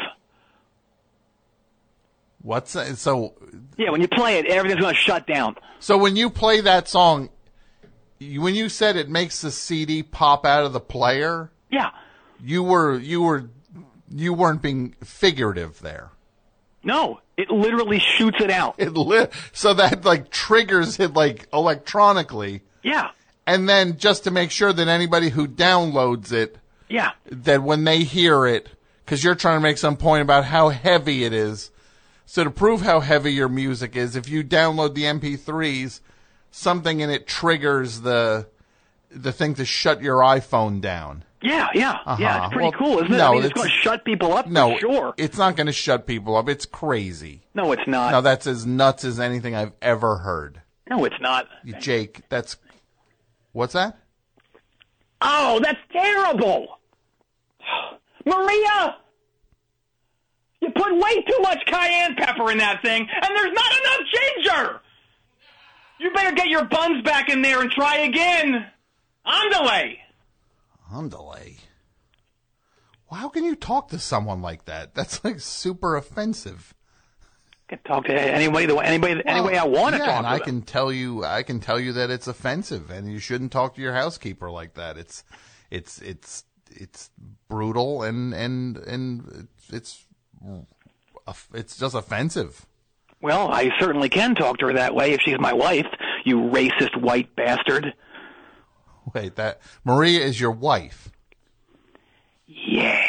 Speaker 2: What's that? So...
Speaker 3: Yeah, when you play it, everything's going to shut down.
Speaker 2: So when you play that song, you, when you said it makes the C D pop out of the player,
Speaker 3: Yeah.
Speaker 2: you were you were you weren't being figurative there.
Speaker 3: No, it literally shoots it out.
Speaker 2: It li- so that like triggers it like electronically,
Speaker 3: Yeah.
Speaker 2: and then just to make sure that anybody who downloads it,
Speaker 3: Yeah.
Speaker 2: that when they hear it, because you're trying to make some point about how heavy it is. So to prove how heavy your music is, if you download the M P threes, something in it triggers the the thing to shut your iPhone down.
Speaker 3: Yeah, yeah,
Speaker 2: Uh-huh.
Speaker 3: yeah. It's pretty
Speaker 2: Well,
Speaker 3: cool, isn't it?
Speaker 2: no,
Speaker 3: I mean, it's,
Speaker 2: it's-
Speaker 3: going to shut people up
Speaker 2: No,
Speaker 3: for sure.
Speaker 2: it's not going to shut people up. It's crazy.
Speaker 3: No, it's not.
Speaker 2: No, that's as nuts as anything I've ever heard.
Speaker 3: No, it's not.
Speaker 2: Jake, that's... What's that?
Speaker 3: Oh, that's terrible. Maria! You put way too much cayenne pepper in that thing, and there's not enough ginger! You better get your buns back in there and try again. On delay.
Speaker 2: On delay. Well, how can you talk to someone like that? That's like super offensive.
Speaker 3: I can talk to anybody the way, anybody, any way I want to
Speaker 2: yeah,
Speaker 3: talk
Speaker 2: and
Speaker 3: to
Speaker 2: I
Speaker 3: them.
Speaker 2: can tell you, I can tell you that it's offensive, and you shouldn't talk to your housekeeper like that. It's, it's, it's, it's brutal, and and and it's, it's just offensive.
Speaker 3: Well, I certainly can talk to her that way if she's my wife, you racist white bastard.
Speaker 2: Wait, that Maria is your wife?
Speaker 3: Yeah.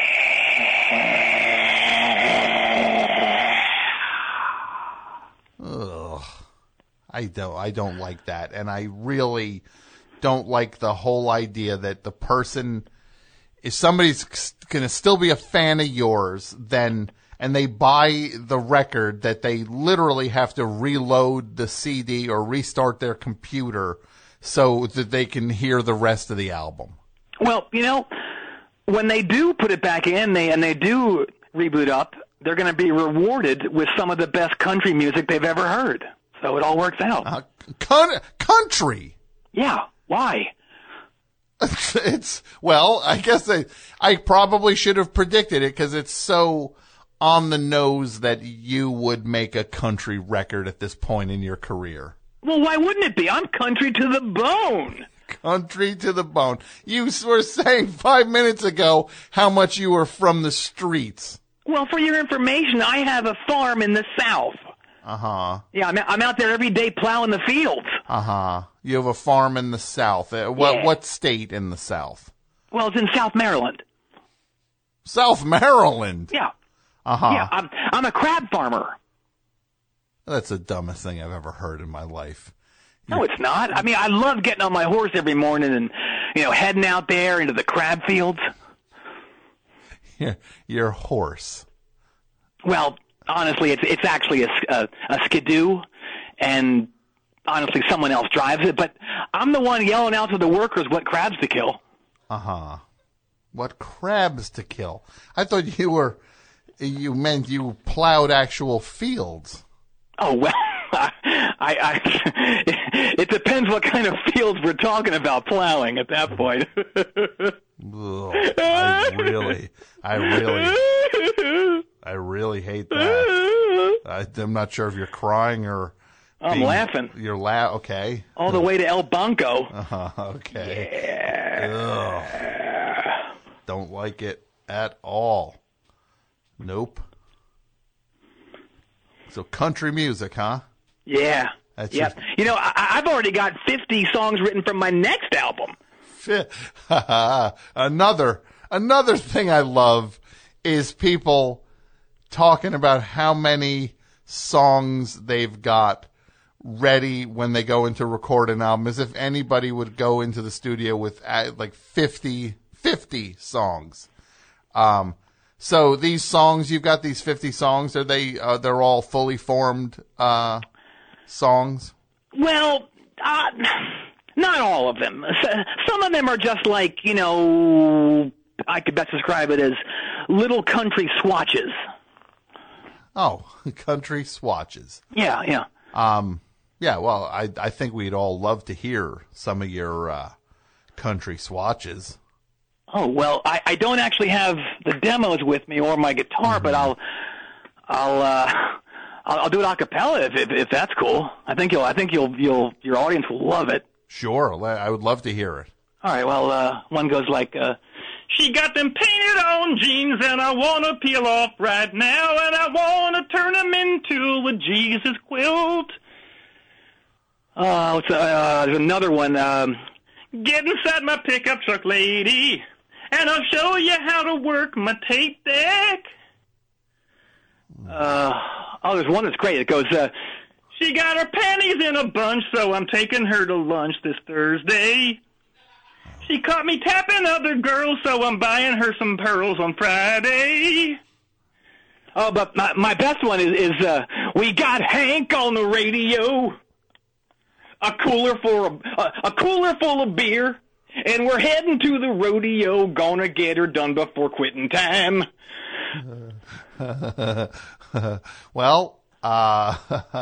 Speaker 2: Ugh. I don't I don't like that, and I really don't like the whole idea that the person, if somebody's going to still be a fan of yours, then and they buy the record, that they literally have to reload the C D or restart their computer so that they can hear the rest of the album.
Speaker 3: Well, you know, when they do put it back in, they and they do reboot up, they're going to be rewarded with some of the best country music they've ever heard. So it all works out.
Speaker 2: Uh, con- country.
Speaker 3: Yeah. Why?
Speaker 2: It's, well, I guess I, I probably should have predicted it because it's so on the nose that you would make a country record at this point in your career.
Speaker 3: Well, why wouldn't it be? I'm country to the bone.
Speaker 2: Country to the bone. You were saying five minutes ago how much you were from the streets.
Speaker 3: Well, for your information, I have a farm in the South.
Speaker 2: Uh-huh.
Speaker 3: Yeah, I'm, I'm out there every day plowing the fields.
Speaker 2: Uh-huh. You have a farm in the South. Uh, what,
Speaker 3: Yeah.
Speaker 2: what state in the South?
Speaker 3: Well, it's in South Maryland.
Speaker 2: South Maryland?
Speaker 3: Yeah.
Speaker 2: Uh-huh.
Speaker 3: Yeah, I'm, I'm a crab farmer.
Speaker 2: That's the dumbest thing I've ever heard in my life.
Speaker 3: No, it's not. I mean, I love getting on my horse every morning and, you know, heading out there into the crab fields.
Speaker 2: Your, your horse.
Speaker 3: Well, honestly, it's it's actually a, a, a skidoo, and honestly, someone else drives it. But I'm the one yelling out to the workers what crabs to kill.
Speaker 2: Uh-huh. What crabs to kill? I thought you were, you meant you plowed actual fields.
Speaker 3: Oh, well, I, I, it depends what kind of fields we're talking about plowing at that point.
Speaker 2: Ugh, I really, I really, I really hate that. I, I'm not sure if you're crying or
Speaker 3: I'm
Speaker 2: being,
Speaker 3: laughing.
Speaker 2: You're la- okay.
Speaker 3: All the way to El Banco.
Speaker 2: Uh, okay.
Speaker 3: Yeah.
Speaker 2: Ugh. Don't like it at all. Nope. So country music, huh?
Speaker 3: Yeah.
Speaker 2: That's
Speaker 3: yep.
Speaker 2: your-
Speaker 3: You know, I, I've already got fifty songs written from my next album.
Speaker 2: another another thing I love is people talking about how many songs they've got ready when they go into record an album, as if anybody would go into the studio with uh, like fifty, fifty songs. Um, so these songs, you've got these fifty songs. Are they? Uh, they're all fully formed uh, songs.
Speaker 3: Well, uh, not all of them. Some of them are just like, you know, I could best describe it as little country swatches.
Speaker 2: Oh, country swatches.
Speaker 3: Yeah, yeah.
Speaker 2: Um, yeah. Well, I I think we'd all love to hear some of your uh, country swatches.
Speaker 3: Oh, well, I, I don't actually have the demos with me or my guitar, mm-hmm. but I'll I'll uh, I'll, I'll do it a cappella if, if if that's cool. I think you'll I think you'll you'll your audience will love it.
Speaker 2: Sure, I would love to hear it.
Speaker 3: All right. Well, uh, one goes like, uh, she got them painted on jeans, and I want to peel off right now, and I want to turn them into a Jesus quilt. Uh, uh, there's another one. Um, get inside my pickup truck, lady, and I'll show you how to work my tape deck. Uh, oh, there's one that's great. It goes, uh, she got her panties in a bunch, so I'm taking her to lunch this Thursday. She caught me tapping other girls, so I'm buying her some pearls on Friday. Oh, but my, my best one is, is uh, we got Hank on the radio, a cooler for a, a, a cooler full of beer, and we're heading to the rodeo, gonna get her done before quitting time.
Speaker 2: Well, uh,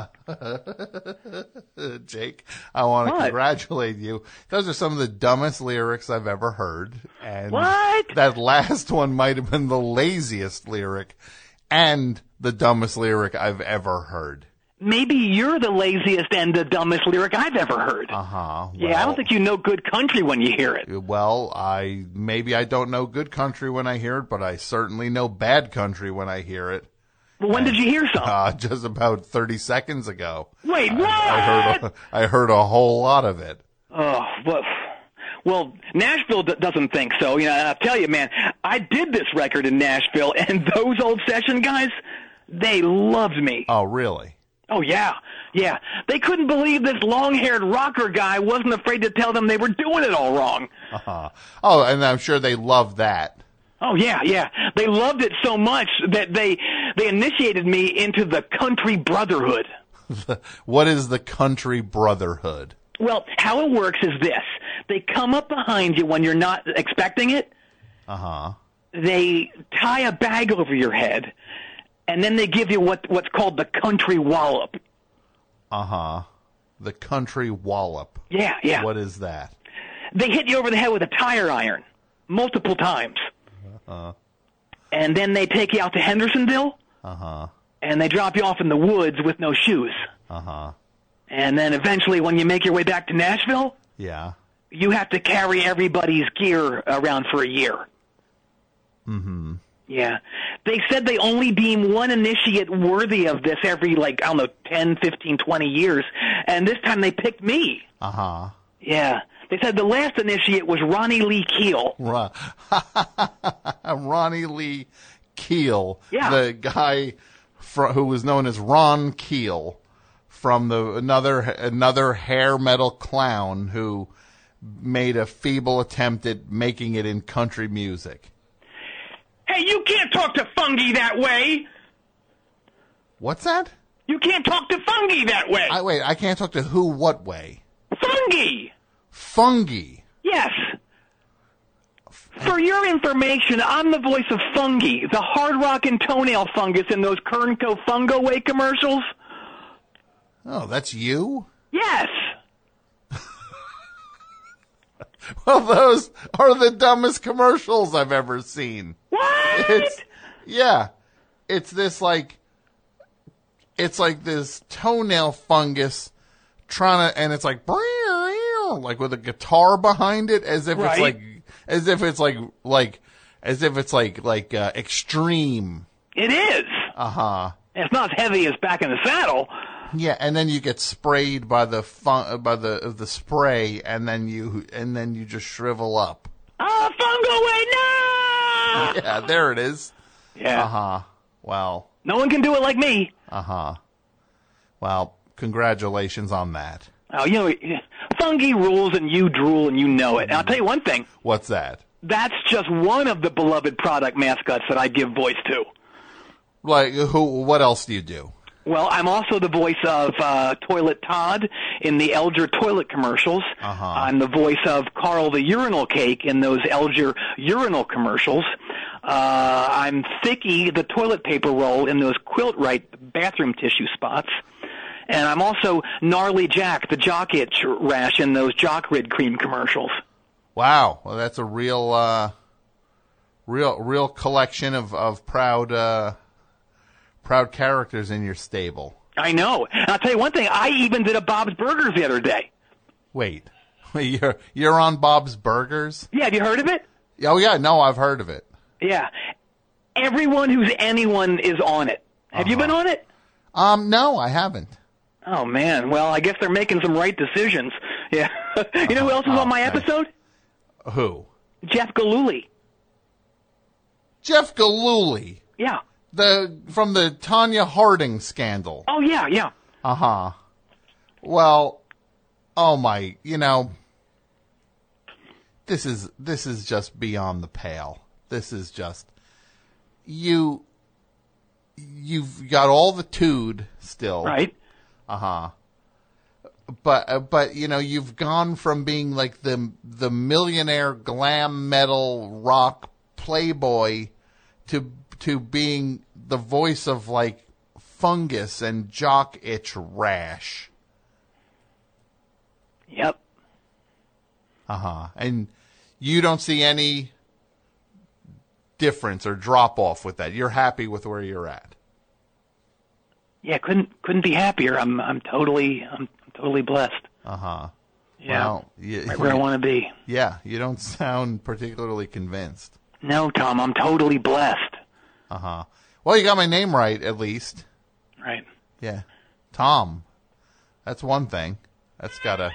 Speaker 2: Jake, I want to
Speaker 3: What?
Speaker 2: congratulate you. Those are some of the dumbest lyrics I've ever heard. And
Speaker 3: What?
Speaker 2: that last one might have been the laziest lyric and the dumbest lyric I've ever heard.
Speaker 3: Maybe you're the laziest and the dumbest lyric I've ever heard.
Speaker 2: Uh-huh.
Speaker 3: Yeah, I don't think you know good country when you hear it.
Speaker 2: Well, I maybe I don't know good country when I hear it, but I certainly know bad country when I hear it.
Speaker 3: Well, when did you hear some?
Speaker 2: Uh, just about thirty seconds ago.
Speaker 3: Wait, what?
Speaker 2: I, I heard a, I heard a whole lot of it.
Speaker 3: Oh, well, well, Nashville d- doesn't think so. You know, I'll tell you, man, I did this record in Nashville, and those old session guys, they loved me.
Speaker 2: Oh, really?
Speaker 3: Oh, yeah, yeah. They couldn't believe this long-haired rocker guy wasn't afraid to tell them they were doing it all wrong.
Speaker 2: Uh-huh. Oh, and I'm sure they loved that.
Speaker 3: Oh, yeah, yeah. They loved it so much that they they initiated me into the Country Brotherhood.
Speaker 2: What is the Country Brotherhood?
Speaker 3: Well, how it works is this. They come up behind you when you're not expecting it.
Speaker 2: Uh-huh.
Speaker 3: They tie a bag over your head, and then they give you what what's called the country wallop.
Speaker 2: Uh-huh. The country wallop.
Speaker 3: Yeah, yeah.
Speaker 2: What is that?
Speaker 3: they hit you over the head with a tire iron multiple times.
Speaker 2: Uh-huh.
Speaker 3: And then they take you out to Hendersonville.
Speaker 2: Uh-huh.
Speaker 3: And they drop you off in the woods with no shoes.
Speaker 2: Uh-huh.
Speaker 3: And then eventually when you make your way back to Nashville,
Speaker 2: yeah,
Speaker 3: you have to carry everybody's gear around for a year.
Speaker 2: Mm-hmm.
Speaker 3: Yeah. They said they only deem one initiate worthy of this every, like, I don't know, ten, fifteen, twenty years. And this time they picked me.
Speaker 2: Uh-huh.
Speaker 3: Yeah. They said the last initiate was Ronnie Lee Keel.
Speaker 2: Ron- Ronnie Lee Keel.
Speaker 3: Yeah.
Speaker 2: The guy fr- who was known as Ron Keel from the another another hair metal clown who made a feeble attempt at making it in country music.
Speaker 3: Hey, you can't talk to Fungi that way.
Speaker 2: What's that?
Speaker 3: You can't talk to Fungi that way.
Speaker 2: I wait, I can't talk to who what way?
Speaker 3: Fungi.
Speaker 2: Fungi.
Speaker 3: Yes. For your information, I'm the voice of Fungi, the hard rock and toenail fungus in those Kernco Fungo Way commercials.
Speaker 2: Oh, that's you?
Speaker 3: Yes.
Speaker 2: Well, those are the dumbest commercials I've ever seen.
Speaker 3: What?
Speaker 2: It's, yeah. It's this, like, it's like this toenail fungus trying to, and it's like, like with a guitar behind it, as if
Speaker 3: right.
Speaker 2: it's like, as if it's like, like, as if it's like, like, uh, extreme.
Speaker 3: It is.
Speaker 2: Uh-huh.
Speaker 3: It's not as heavy as Back in the Saddle.
Speaker 2: Yeah, and then you get sprayed by the fun, by the the spray, and then you and then you just shrivel up.
Speaker 3: Oh, Fungo Way, no!
Speaker 2: Yeah, there it is.
Speaker 3: Yeah.
Speaker 2: Uh-huh. Well.
Speaker 3: No one can do it like me.
Speaker 2: Uh-huh. Well, congratulations on that.
Speaker 3: Oh, you know, Fungi rules and you drool and you know it. And I'll tell you one thing.
Speaker 2: What's that?
Speaker 3: That's just one of the beloved product mascots that I give voice to.
Speaker 2: Like, who? What else do you do?
Speaker 3: Well, I'm also the voice of uh, Toilet Todd in the Elger toilet commercials.
Speaker 2: Uh-huh.
Speaker 3: I'm the voice of Carl the Urinal Cake in those Elger urinal commercials. Uh, I'm Thicky, the toilet paper roll in those Quilt-Rite bathroom tissue spots. And I'm also Gnarly Jack, the jock itch rash in those Jock Rid cream commercials.
Speaker 2: Wow. Well, that's a real, uh, real, real collection of, of proud, uh, proud characters in your stable.
Speaker 3: I know. And I'll tell you one thing. I even did a Bob's Burgers the other day.
Speaker 2: Wait. You're, you're on Bob's Burgers?
Speaker 3: Yeah, have you heard of it?
Speaker 2: Oh, yeah. No, I've heard of it.
Speaker 3: Yeah. Everyone who's anyone is on it. Have
Speaker 2: Uh-huh.
Speaker 3: you been on it?
Speaker 2: Um, no, I haven't.
Speaker 3: Oh, man. Well, I guess they're making some right decisions. Yeah. You know who else was
Speaker 2: Oh,
Speaker 3: on my
Speaker 2: okay.
Speaker 3: episode?
Speaker 2: Who?
Speaker 3: Jeff Gillooly.
Speaker 2: Jeff Gillooly.
Speaker 3: Yeah.
Speaker 2: The, from the Tanya Harding scandal.
Speaker 3: Oh, yeah, yeah.
Speaker 2: Uh-huh. Well, oh my, you know, this is, this is just beyond the pale. This is just, you, you've got all the tood still.
Speaker 3: Right.
Speaker 2: Uh-huh. But, uh, but, you know, you've gone from being like the, the millionaire glam metal rock playboy to, to being the voice of like fungus and jock itch rash.
Speaker 3: Yep.
Speaker 2: Uh-huh. And you don't see any difference or drop off with that. You're happy with where you're at.
Speaker 3: Yeah, couldn't couldn't be happier. I'm I'm totally I'm totally blessed.
Speaker 2: Uh-huh.
Speaker 3: Yeah.
Speaker 2: Well, you,
Speaker 3: Right where I want to be.
Speaker 2: Yeah, you don't sound particularly convinced.
Speaker 3: No, Tom, I'm totally blessed.
Speaker 2: Uh-huh. Well, you got my name right, at least.
Speaker 3: Right.
Speaker 2: Yeah. Tom. That's one thing. That's gotta...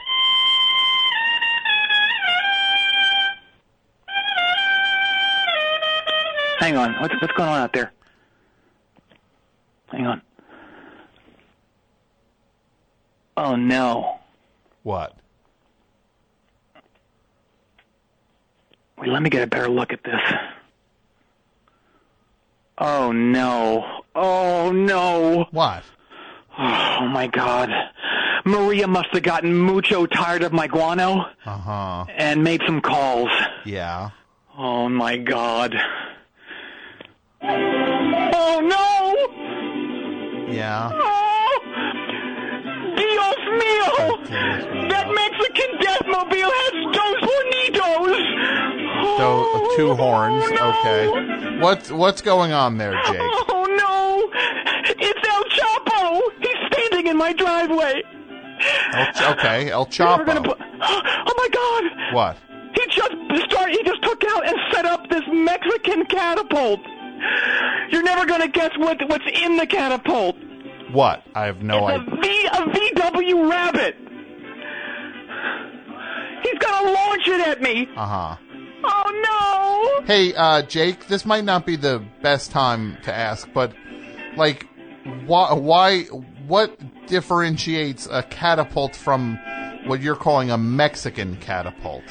Speaker 3: Hang on. What's what's going on out there? Hang on. Oh no.
Speaker 2: What?
Speaker 3: Wait, let me get a better look at this. Oh no. Oh no.
Speaker 2: What?
Speaker 3: Oh my God. Maria must have gotten mucho tired of my guano
Speaker 2: Uh-huh.
Speaker 3: and made some calls.
Speaker 2: Yeah.
Speaker 3: Oh my God. Oh no!
Speaker 2: Yeah.
Speaker 3: Oh! Dios mío!
Speaker 2: Dios mío.
Speaker 3: That Mexican Deathmobile has those
Speaker 2: So uh, two
Speaker 3: Oh,
Speaker 2: horns.
Speaker 3: no.
Speaker 2: Okay. What's what's going on there, Jake?
Speaker 3: Oh no! It's El Chapo! He's standing in my driveway.
Speaker 2: El, Ch- okay, El
Speaker 3: We're gonna
Speaker 2: Chapo.
Speaker 3: put- oh my God!
Speaker 2: What?
Speaker 3: He just started. He just took out and set up this Mexican catapult. You're never gonna guess what what's in the catapult.
Speaker 2: What? I have no
Speaker 3: It's
Speaker 2: idea.
Speaker 3: a V a V W Rabbit. He's gonna launch it at me.
Speaker 2: Uh huh.
Speaker 3: Oh no!
Speaker 2: Hey, uh, Jake, this might not be the best time to ask, but like, why? Why? What differentiates a catapult from what you're calling a Mexican catapult?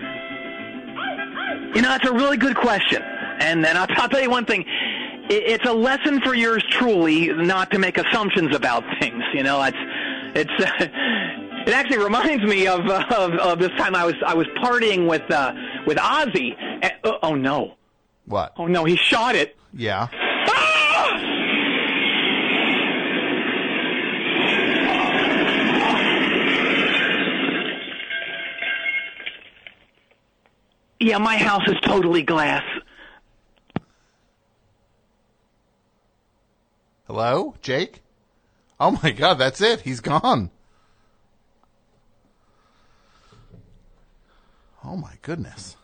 Speaker 3: You know, that's a really good question. And then I'll, I'll tell you one thing. It, it's a lesson for yours truly not to make assumptions about things. You know, it's it's. Uh, it actually reminds me of, uh, of of this time I was I was partying with uh, with Ozzy. And, oh, oh no!
Speaker 2: What?
Speaker 3: Oh no! He shot it.
Speaker 2: Yeah.
Speaker 3: Ah! Yeah, my house is totally glass.
Speaker 2: Hello, Jake? Oh my God, that's it. He's gone. Oh my goodness.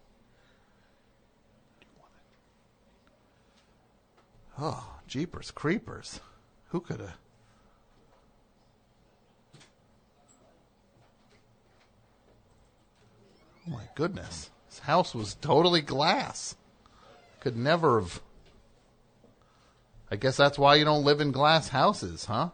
Speaker 2: Oh, jeepers creepers. Who could have... Oh my goodness. His house was totally glass. Could never have... I guess that's why you don't live in glass houses, huh?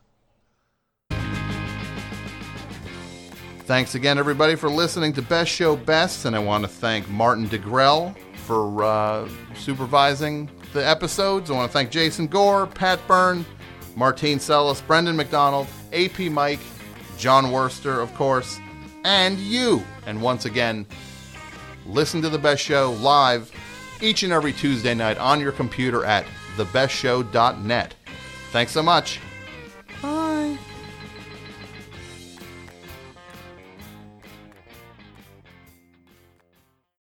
Speaker 2: Thanks again, everybody, for listening to Best Show Best, and I want to thank Martin DeGrell for uh, supervising the episodes. I want to thank Jason Gore, Pat Byrne, Martine Sellis, Brendan McDonald, A P Mike, John Worster, of course, and you. And once again, listen to The Best Show live each and every Tuesday night on your computer at the best show dot net. Thanks so much.